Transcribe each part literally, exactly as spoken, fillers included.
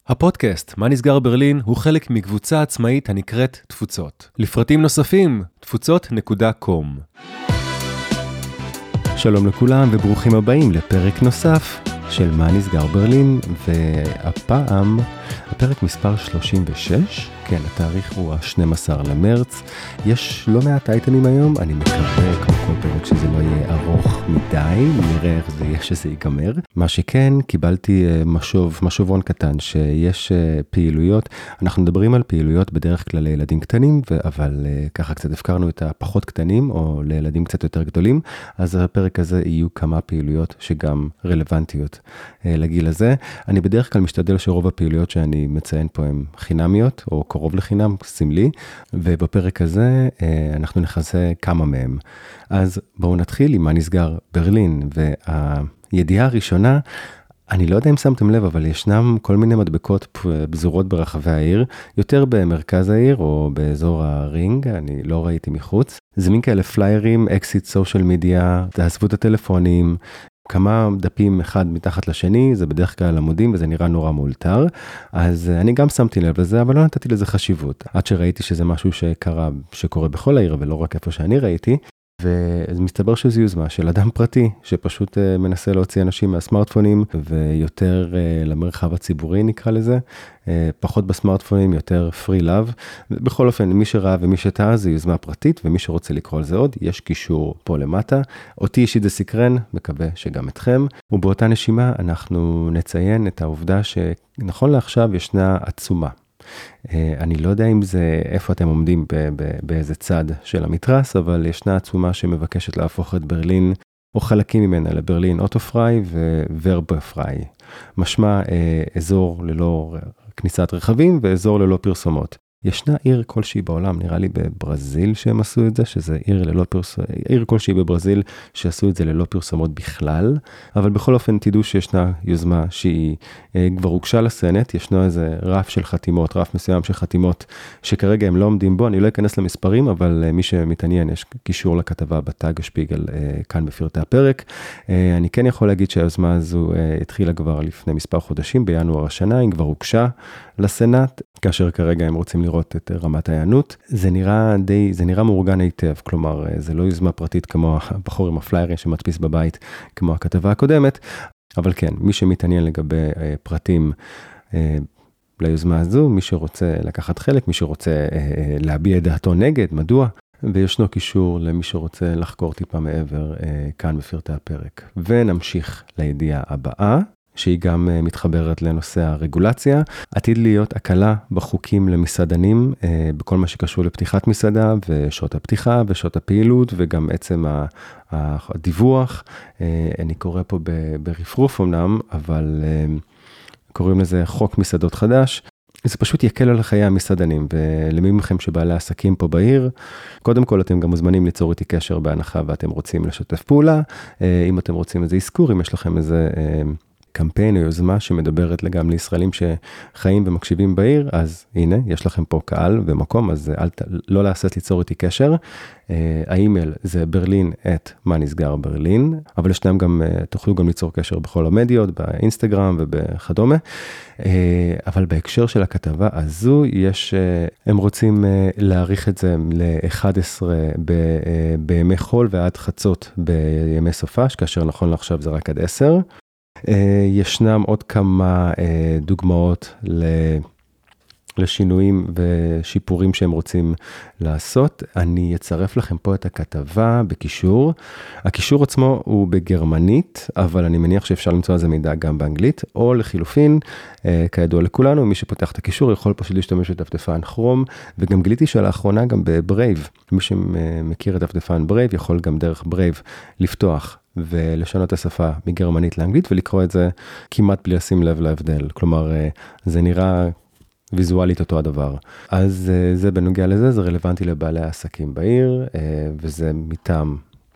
הפודקאסט מה נסגר ברלין הוא חלק מקבוצה עצמאית הנקראת תפוצות. לפרטים נוספים, תפוצות נקודה קום. שלום לכולם וברוכים הבאים לפרק נוסף של מה נסגר ברלין, והפעם הפרק מספר שלושים ושש, כן, התאריך הוא ה-שנים עשר למרץ. יש לא מעט אייטמים היום, אני מקווה כמו כל פרק שזה לא יהיה ארוך מדי, נראה איך זה יהיה שזה ייגמר. מה שכן, קיבלתי משוב, משובון קטן שיש פעילויות, אנחנו מדברים על פעילויות בדרך כלל לילדים קטנים, אבל ככה קצת הפקרנו את הפחות קטנים או לילדים קצת יותר גדולים, אז הפרק הזה יהיו כמה פעילויות שגם רלוונטיות לגיל הזה. אני בדרך כלל משתדל שרוב הפעילויות שאני מציין פה הן חינמיות או קרוב לחינם, סמלי, ובפרק הזה אנחנו נחזה כמה מהם. אז בואו נתחיל עם מה נסגר ברלין, והידיעה הראשונה, אני לא יודע אם שמתם לב, אבל ישנם כל מיני מדבקות פזורות ברחבי העיר, יותר במרכז העיר או באזור הרינג, אני לא ראיתי מחוץ. זה מין כאלה פליירים, אקסיט סושיאל מדיה, תעזבו את הטלפונים, כמה דפים אחד מתחת לשני, זה בדרך כלל עמודים וזה נראה נורא מאולתר, אז אני גם שמתי לב לזה, אבל לא נתתי לזה חשיבות, עד שראיתי שזה משהו שקרה, שקורה בכל העיר ולא רק איפה שאני ראיתי, ומסתבר שזו יוזמה של אדם פרטי, שפשוט מנסה להוציא אנשים מהסמארטפונים, ויותר למרחב הציבורי נקרא לזה, פחות בסמארטפונים, יותר free love. בכל אופן, מי שראה ומי שטעה זה יוזמה פרטית, ומי שרוצה לקרוא על זה עוד, יש קישור פה למטה. אותי אישית זה סקרן, מקווה שגם אתכם. ובאותה נשימה אנחנו נציין את העובדה שנכון לעכשיו ישנה עצומה. אני לא יודע אם זה, איפה אתם עומדים באיזה צד של המתרס, אבל ישנה עצומה שמבקשת להפוך את ברלין, או חלקים ממנה, לברלין אוטופריי וורבפריי. משמע אזור ללא כניסת רכבים ואזור ללא פרסומות. ישנה עיר כלשהי בעולם, נראה לי בברזיל שהם עשו את זה, שזה עיר ללא פרסומות, עיר כלשהי בברזיל שעשו את זה ללא פרסומות בכלל, אבל בכל אופן תדעו שישנה יוזמה שהיא כבר הוגשה לסנט, ישנו איזה רף של חתימות, רף מסוים של חתימות שכרגע הם לא עומדים בו, אני לא אכנס למספרים, אבל מי שמתעניין יש קישור לכתבה בטאג השפיגל כאן בפרטי הפרק. אני כן יכול להגיד שהיוזמה הזו התחילה כבר לפני מספר חודשים, בינואר השנה, היא כבר הוגשה לסנט, כאשר כרגע הם רוצים לראות את רמת ההיענות. זה נראה די, זה נראה מאורגן היטב, כלומר, זה לא יוזמה פרטית כמו הבחור עם הפליירים שמדפיס בבית, כמו הכתבה הקודמת, אבל כן, מי שמתעניין לגבי פרטים ליוזמה הזו, מי שרוצה לקחת חלק, מי שרוצה להביע דעתו נגד, מדוע? וישנו קישור למי שרוצה לחקור טיפה מעבר כאן בפרטי הפרק. ונמשיך לידיעה הבאה, שהיא גם מתחברת לנושא הרגולציה. עתיד להיות הקלה בחוקים למסעדנים, בכל מה שקשור לפתיחת מסעדה, ושעות הפתיחה, ושעות הפעילות, וגם עצם הדיווח. אני קורא פה ברפרוף אמנם, אבל קוראים לזה חוק מסעדות חדש. זה פשוט יקל על חיי המסעדנים, ולמי מכם שבעלי עסקים פה בעיר, קודם כל אתם גם מוזמנים ליצור איתי קשר בהנחה, ואתם רוצים לשתף פעולה. אם אתם רוצים איזה עסקור, אם יש לכם איזה קמפיין או יוזמה שמדברת גם לישראלים שחיים ומקשיבים בעיר, אז הנה, יש לכם פה קהל ומקום, אז אל, לא לעשות ליצור איתי קשר. האימייל זה ברלין את מה נסגר ברלין, אבל ישנם גם, תוכלו גם ליצור קשר בכל המדיות, באינסטגרם ובכדומה. אבל בהקשר של הכתבה הזו, יש, הם רוצים להאריך את זה ל-אחד עשר בימי חול ועד חצות בימי סופש, כאשר נכון לעכשיו זה רק עד עשר. ישנם עוד כמה דוגמאות לשינויים ושיפורים שהם רוצים לעשות. אני אצרף לכם פה את הכתבה בקישור. הקישור עצמו הוא בגרמנית, אבל אני מניח שאפשר למצוא על זה מידע גם באנגלית, או לחילופין, כידוע לכולנו, מי שפותח את הקישור יכול פשוט להשתמש בדפדפן כרום, וגם גיליתי שלאחרונה גם בברייב, מי שמכיר את דפדפן ברייב יכול גם דרך ברייב לפתוח ולשנות את השפה מגרמנית לאנגלית, ולקרוא את זה כמעט בלי לשים לב להבדל. כלומר, זה נראה ויזואלית אותו הדבר. אז זה בנוגע לזה, זה רלוונטי לבעלי העסקים בעיר, וזה מטעם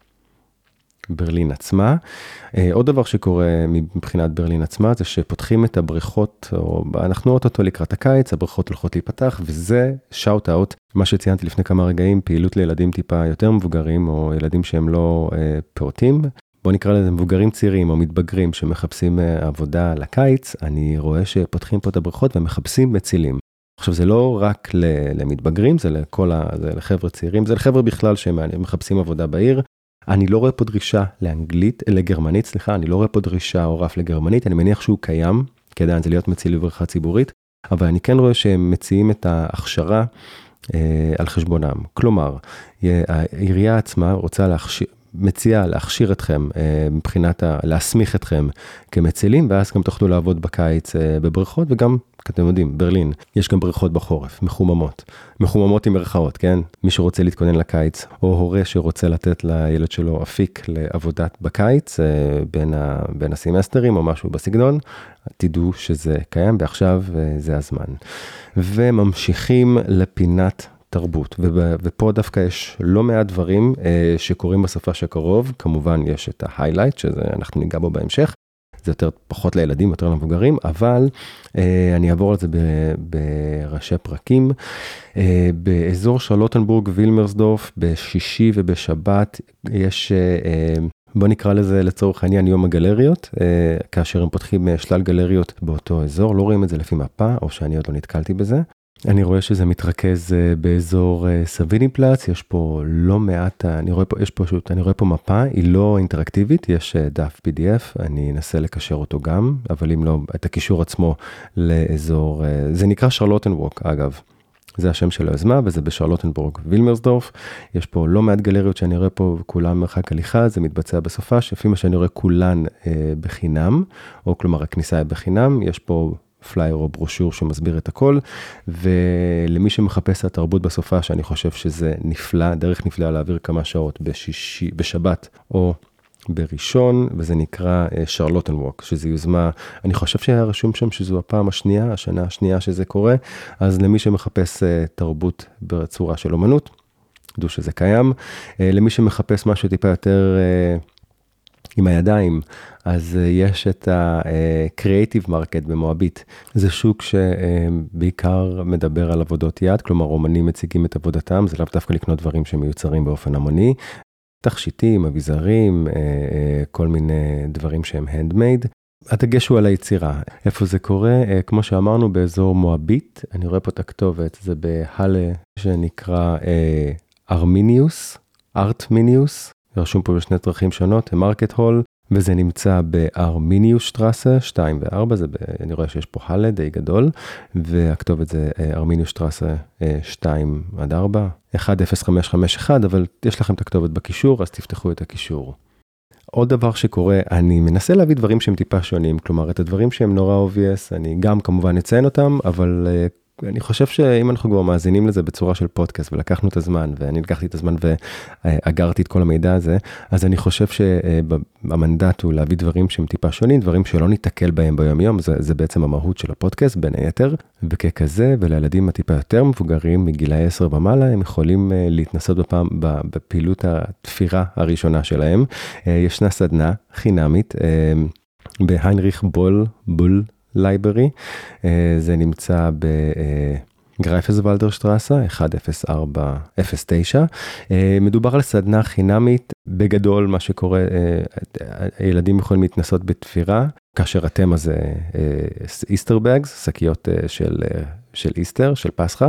ברלין עצמה. עוד דבר שקורה מבחינת ברלין עצמה, זה שפותחים את הבריכות, או אנחנו רואים אותו לקראת הקיץ, הבריכות הולכות להיפתח, וזה שאוט אאוט, מה שציינתי לפני כמה רגעים, פעילות לילדים טיפה יותר מבוגרים, או ילדים שהם לא פעוטים, בוא נקרא לזה מבוגרים צעירים או מתבגרים שמחפשים עבודה לקיץ, אני רואה שפותחים פה את הבריכות ומחפשים מצילים. עכשיו זה לא רק למתבגרים, זה לכל ה... זה לחבר'ה צעירים, זה לחבר'ה בכלל שהם מחפשים עבודה בעיר. אני לא רואה פה דרישה לאנגלית, לגרמנית, סליחה, אני לא רואה פה דרישה או רף לגרמנית, אני מניח שהוא קיים, כי עדיין זה להיות מציל בבריכה ציבורית, אבל אני כן רואה שהם מציעים את ההכשרה אה, על חשבונם. כלומר, העירייה עצמה רוצה להכשיר, מציעה להכשיר אתכם אה, מבחינת, ה, להסמיך אתכם כמצילים, ואז גם תוכלו לעבוד בקיץ אה, בבריכות, וגם, אתם יודעים, ברלין, יש גם בריכות בחורף, מחוממות, מחוממות עם מרכאות, כן? מי שרוצה להתכונן לקיץ, או הורה שרוצה לתת לילד שלו אפיק לעבודת בקיץ, אה, בין, ה, בין הסמסטרים או משהו בסגנון, תדעו שזה קיים, ועכשיו אה, זה הזמן. וממשיכים לפינת תרבות, ופה דווקא יש לא מעט דברים שקורים בסופה שקרוב, כמובן יש את ההיילייט, שאנחנו ניגע בו בהמשך, זה יותר פחות לילדים, יותר למבוגרים, אבל אני אעבור על זה בראשי פרקים, באזור שרלוטנבורג, וילמרסדורף, בשישי ובשבת, יש, בוא נקרא לזה לצורך העניין יום הגלריות, כאשר הם פותחים שלל גלריות באותו אזור, לא רואים את זה לפי מפה, או שאני עוד לא נתקלתי בזה, אני רואה שזה מתרכז באזור סביניפלץ, יש פה לא מעט, אני רואה פה, יש פה שוט, אני רואה פה מפה, היא לא אינטראקטיבית, יש דף פי די אף, אני אנסה לקשר אותו גם, אבל אם לא, את הקישור עצמו לאזור, זה נקרא שרלוטנבורג, אגב, זה השם של היוזמה, וזה בשרלוטנבורג, וילמרסדורף, יש פה לא מעט גלריות שאני רואה פה, כולן מרחק הליכה, זה מתבצע בסופה, שלפי מה שאני רואה כולן אה, בחינם, או כלומר הכניסה היא בחינם, יש פה פלייר או ברושור שמסביר את הכל, ולמי שמחפש את התרבות בסופה, שאני חושב שזה נפלא, דרך נפלאה להעביר כמה שעות בשישי, בשבת או בראשון, וזה נקרא שרלוטנבורג, שזה יוזמה, אני חושב שהיה רשום שם שזו הפעם השנייה, השנה השנייה שזה קורה, אז למי שמחפש תרבות בצורה של אומנות, דעו שזה קיים, למי שמחפש משהו טיפה יותר עם הידיים, אז יש את ה-Creative Market במואבית. זה שוק שבעיקר מדבר על עבודות יד, כלומר אומנים מציגים את עבודתם, זה לאו דווקא לקנות דברים שמיוצרים באופן המוני, תכשיטים, אביזרים, כל מיני דברים שהם handmade. הדגש הוא על היצירה. איפה זה קורה? כמו שאמרנו, באזור מואבית, אני רואה פה את הכתובת, זה בהלה שנקרא ארמיניוס, ארטמיניוס, רשום פה בשני דרכים שונות, מרקט הול, וזה נמצא בארמיניוס שטרסה, שתיים וארבע, זה ב, אני רואה שיש פה הלה די גדול, והכתובת זה ארמיניוס שטרסה שתיים עד ארבע, אחת אפס חמש חמש אחת, אבל יש לכם את הכתובת בקישור, אז תפתחו את הקישור. עוד דבר שקורה, אני מנסה להביא דברים שהם טיפה שונים, כלומר את הדברים שהם נורא obvious, אני גם כמובן אציין אותם, אבל אני חושב שאם אנחנו כבר מאזינים לזה בצורה של פודקאסט, ולקחנו את הזמן, ואני לקחתי את הזמן ואגרתי את כל המידע הזה, אז אני חושב שהמנדט הוא להביא דברים שהם טיפה שונים, דברים שלא ניתקל בהם ביום יום, זה, זה בעצם המהות של הפודקאסט בין היתר, וככזה, ולילדים הטיפה יותר מבוגרים, מגילי עשר במעלה, הם יכולים להתנסות בפעם, בפעילות התפירה הראשונה שלהם. ישנה סדנה חינמית, בהיינריך בול, בול, לייברי, זה נמצא בגרייפסוולדר שטרסה, אחת אפס ארבע אפס תשע, מדובר על סדנה חינמית, בגדול מה שקורה, הילדים יכולים להתנסות בתפירה, כאשר התמה זה איסטר בגס, שקיות של, של איסטר, של פסחה,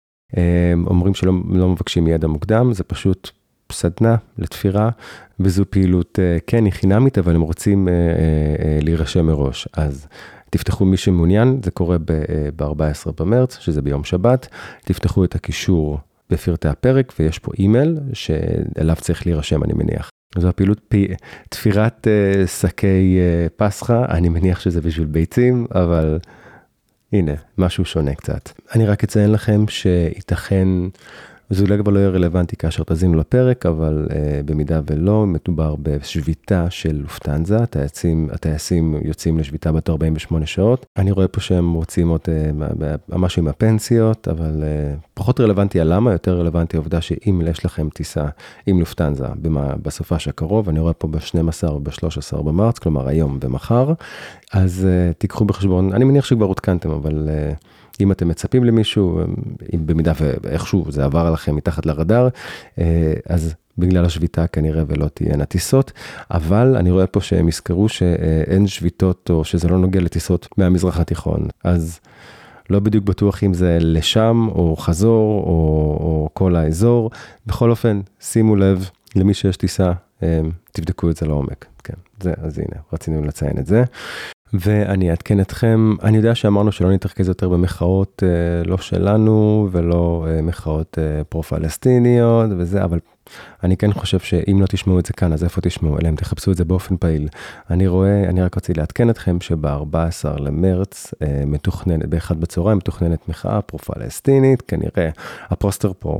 אומרים שלא לא מבקשים ידע מוקדם, זה פשוט סדנה לתפירה, וזו פעילות כן היא חינמית, אבל הם רוצים להירשם מראש, אז תפתחו מי שמעוניין, זה קורה ב-ארבעה עשר במרץ, שזה ביום שבת, תפתחו את הקישור בפרטי הפרק, ויש פה אימייל שאליו צריך להירשם, אני מניח. זו הפעילות פי, תפירת uh, שקי uh, פסחה, אני מניח שזה בשביל ביצים, אבל הנה, משהו שונה קצת. אני רק אציין לכם שייתכן, זה אולי כבר לא יהיה רלוונטי כאשר תזינו לפרק, אבל uh, במידה ולא, מדובר בשביתה של לופטנזה, הטייסים, הטייסים יוצאים לשביתה בת ארבעים ושמונה שעות. אני רואה פה שהם רוצים עוד uh, משהו עם הפנסיות, אבל uh, פחות רלוונטי על למה, יותר רלוונטי העובדה שאם יש לכם טיסה עם לופטנזה במה, בסופה שקרוב, אני רואה פה ב-שנים עשר וב-שלושה עשר במרץ, כלומר היום ומחר, אז uh, תיקחו בחשבון, אני מניח שכבר עודכנתם, אבל Uh, אם אתם מצפים למישהו, אם במידה ואיכשהו זה עבר עליכם מתחת לרדאר, אז בגלל השביתה כנראה ולא תהיינה טיסות, אבל אני רואה פה שהם יזכרו שאין שביתות או שזה לא נוגע לטיסות מהמזרח התיכון, אז לא בדיוק בטוח אם זה לשם או חזור או, או כל האזור, בכל אופן שימו לב למי שיש טיסה, תבדקו את זה לעומק, כן, זה, אז הנה, רצינו לציין את זה. ואני אעדכן אתכם, אני יודע שאמרנו שלא נתרכז יותר במחאות לא שלנו ולא מחאות פרו-פלסטיניות וזה, אבל אני כן חושב שאם לא תשמעו את זה כאן, אז איפה תשמעו? אלא אם תחפשו את זה באופן פעיל. אני רואה, אני רק רוצה לעדכן אתכם שב-ארבעה עשר למרץ מתוכננת, באחד בצהריים מתוכננת מחאה פרו-פלסטינית, כנראה הפוסטר פה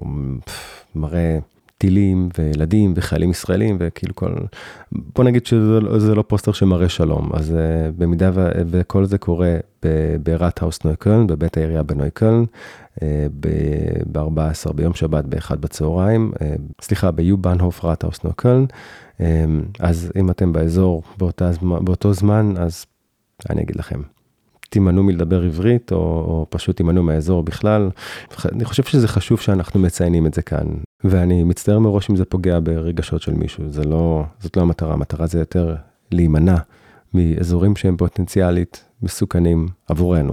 מראה טילים וילדים וחיילים ישראלים וכאילו כל, בוא נגיד שזה לא פוסטר שמראה שלום, אז uh, במידה ו, וכל זה קורה בראטהאוס נויקלן, בבית העירייה בנויקלן, uh, ב-ארבעה עשר ביום שבת באחד בצהריים, uh, סליחה, ביובנהוף ראטהאוס נויקלן, uh, אז אם אתם באזור באותה, באותו זמן, אז אני אגיד לכם, תימנו מלדבר עברית, או, או פשוט תימנו מהאזור בכלל. אני חושב שזה חשוב שאנחנו מציינים את זה כאן, ואני מצטער מראש אם זה פוגע ברגשות של מישהו, זה לא, זאת לא המטרה, המטרה זה יותר להימנע מאזורים שהם פוטנציאלית מסוכנים עבורנו,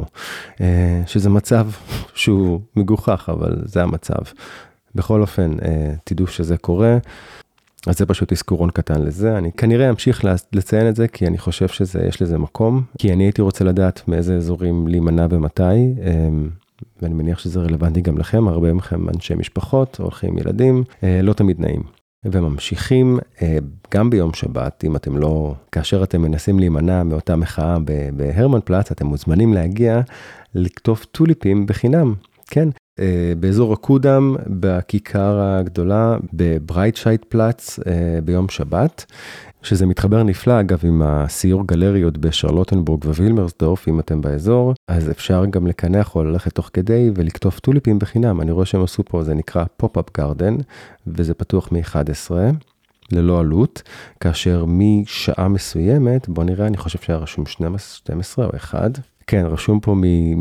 שזה מצב שהוא מגוחך, אבל זה המצב. בכל אופן, תדעו שזה קורה, אז זה פשוט תזכורון קטן לזה, אני כנראה אמשיך לציין את זה, כי אני חושב שיש לזה מקום, כי אני הייתי רוצה לדעת מאיזה אזורים להימנע ומתי, ואני מניח שזה רלוונטי גם לכם, הרבה מכם אנשי משפחות, הולכים ילדים, לא תמיד נעים. וממשיכים גם ביום שבת, אם אתם לא, כאשר אתם מנסים להימנע מאותה מחאה בהרמן פלאץ, אתם מוזמנים להגיע לכתוב טוליפים בחינם, כן? באזור הקודם, בכיכר הגדולה, בברייטשייט פלאץ ביום שבת, שזה מתחבר נפלא, אגב, עם הסיור גלריות בשרלוטנבורג ווילמרסדורף, אם אתם באזור, אז אפשר גם לקנח או ללכת תוך כדי ולכתוב טוליפים בחינם. אני רואה שהם עשו פה, זה נקרא פופ-אפ גרדן, וזה פתוח מ-אחת עשרה, ללא עלות, כאשר משעה מסוימת, בוא נראה, אני חושב שהיה רשום שתים עשרה או אחד, כן, רשום פה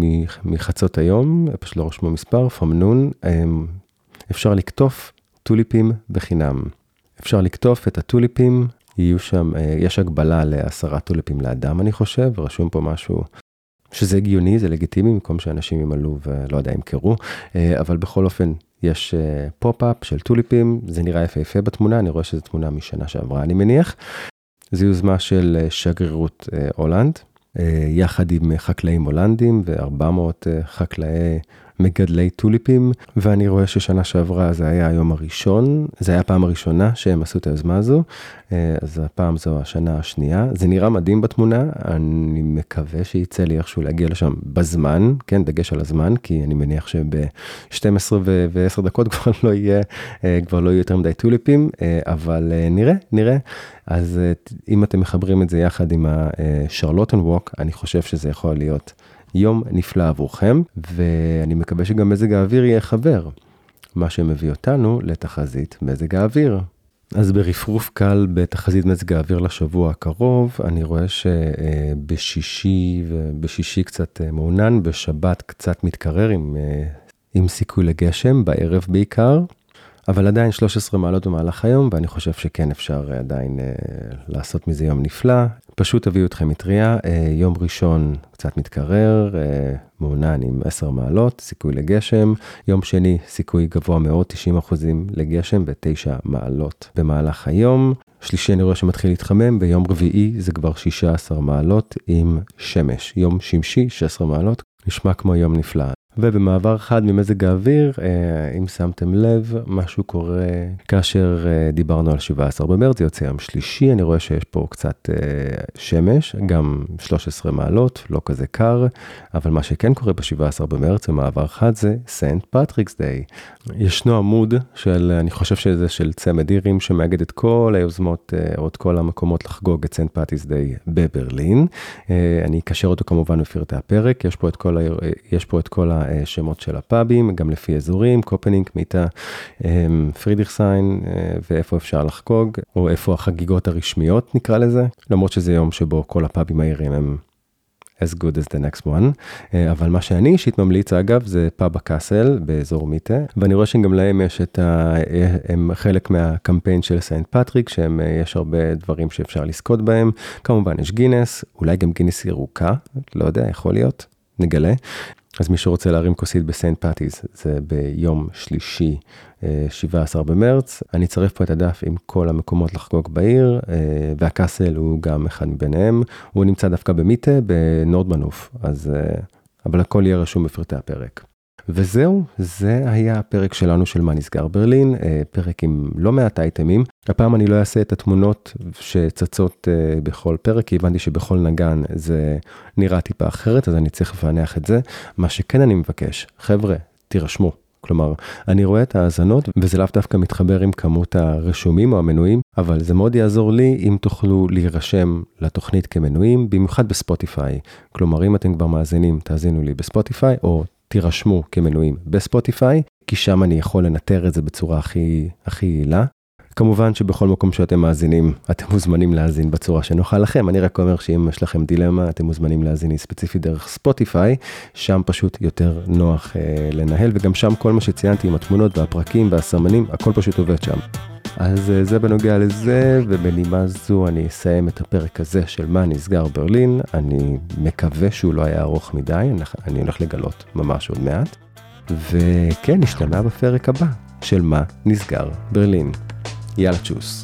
מחצות היום, פשוט לא רשמו מספר, פמנון, אפשר לקטוף טוליפים בחינם. אפשר לקטוף את הטוליפים, יהיו שם, יש הגבלה לעשרה טוליפים לאדם, אני חושב, רשום פה משהו שזה הגיוני, זה לגיטימי, במקום שאנשים ימלאו ולא יודע אם קראו, אבל בכל אופן יש פופ-אפ של טוליפים, זה נראה יפה יפה בתמונה, אני רואה שזו תמונה משנה שעברה, אני מניח. זו יוזמה של שגרירות הולנד, יחד עם חקלאים הולנדים ו-ארבע מאות חקלאי מגדלי טוליפים, ואני רואה ששנה שעברה זה היה היום הראשון, זה היה הפעם הראשונה שהם עשו את היוזמה הזו, אז הפעם זו השנה השנייה, זה נראה מדהים בתמונה, אני מקווה שיצא לי איכשהו להגיע לשם בזמן, כן, דגש על הזמן, כי אני מניח שב-שתים עשרה ו-עשר דקות כבר לא יהיה, כבר לא יהיה יותר מדי טוליפים, אבל נראה, נראה, אז אם אתם מחברים את זה יחד עם השרלוטן ווק, אני חושב שזה יכול להיות יום נפלא עבורכם, ואני מקווה שגם מזג האוויר יהיה חבר, מה שמביא אותנו לתחזית מזג האוויר. אז ברפרוף קל בתחזית מזג האוויר לשבוע הקרוב, אני רואה שבשישי, ובשישי קצת מעונן, בשבת קצת מתקרר עם, עם סיכוי לגשם, בערב בעיקר, אבל עדיין שלוש עשרה מעלות במהלך היום, ואני חושב שכן אפשר עדיין אה, לעשות מזה יום נפלא. פשוט תביאו אתכם מטריה, אה, יום ראשון קצת מתקרר, אה, מעונן עם עשר מעלות, סיכוי לגשם. יום שני סיכוי גבוה מאוד, תשעים אחוזים לגשם ו-תשע מעלות במהלך היום. שלישי אני רואה שמתחיל להתחמם, ביום רביעי זה כבר שש עשרה מעלות עם שמש. יום שמשי, שש עשרה מעלות, נשמע כמו יום נפלא. ובמעבר חד ממזג האוויר, אם שמתם לב, משהו קורה כאשר דיברנו על שבעה עשר במרץ, זה יוצא יום שלישי, אני רואה שיש פה קצת שמש, גם שלוש עשרה מעלות, לא כזה קר, אבל מה שכן קורה ב-שבעה עשר במרץ במעבר חד זה סנט פטריקס דיי. ישנו עמוד של, אני חושב שזה של צמד אירים, שמאגד את כל היוזמות, או את כל המקומות לחגוג את סנט פטריקס דיי בברלין. אני אקשר אותו כמובן בפרטי הפרק, יש פה את כל, יש פה את כל השמות של הפאבים, גם לפי אזורים, קופנינג, מיטה, פרידריכסהיין, ואיפה אפשר לחגוג, או איפה החגיגות הרשמיות נקרא לזה, למרות שזה יום שבו כל הפאבים העירים הם, as good as the next one, אבל מה שאני אישית ממליץ אגב זה פאב הקאסל באזור מיטה, ואני רואה שגם להם יש את ה... הם חלק מהקמפיין של סיינט פטריק, שהם יש הרבה דברים שאפשר לזכות בהם, כמובן יש גינס, אולי גם גינס ירוקה, לא יודע, יכול להיות, נגלה. אז מי שרוצה להרים כוסית בסיינט פטיז, זה ביום שלישי, שבעה עשר במרץ. אני אצרף פה את הדף עם כל המקומות לחגוג בעיר, והקאסל הוא גם אחד מביניהם. הוא נמצא דווקא במיטה, בנורדמנוף, אז, אבל הכל יהיה רשום בפרטי הפרק. וזהו, זה היה הפרק שלנו של מה נסגר ברלין, פרק עם לא מעט אייטמים. הפעם אני לא אעשה את התמונות שצצות בכל פרק, כי הבנתי שבכל נגן זה נראה טיפה אחרת, אז אני צריך לפענח את זה. מה שכן אני מבקש, חבר'ה, תירשמו. כלומר, אני רואה את ההאזנות, וזה לאו דווקא מתחבר עם כמות הרשומים או המנויים, אבל זה מאוד יעזור לי אם תוכלו להירשם לתוכנית כמנויים, במיוחד בספוטיפיי. כלומר, אם אתם כבר מאזינים, תאזינו לי בספוטיפיי, או תירשמו כמנויים בספוטיפיי, כי שם אני יכול לנטר את זה בצורה הכי, הכי יעילה. כמובן שבכל מקום שאתם מאזינים, אתם מוזמנים להאזין בצורה שנוחה לכם. אני רק אומר שאם יש לכם דילמה, אתם מוזמנים להאזין ספציפית דרך ספוטיפיי, שם פשוט יותר נוח אה, לנהל, וגם שם כל מה שציינתי עם התמונות והפרקים והסמנים, הכל פשוט עובד שם. אז אה, זה בנוגע לזה, ובנימה זו אני אסיים את הפרק הזה של מה נסגר ברלין. אני מקווה שהוא לא היה ארוך מדי, אני, אני הולך לגלות ממש עוד מעט. וכן, נשתמע בפרק הבא של מה נסגר ברלין. יאללה צ'וס.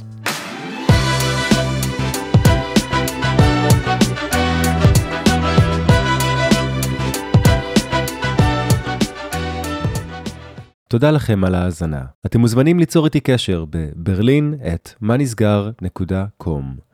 תודה לכם על ההאזנה. אתם מוזמנים ליצור איתי קשר בברלין את מה נסגר נקודה קום.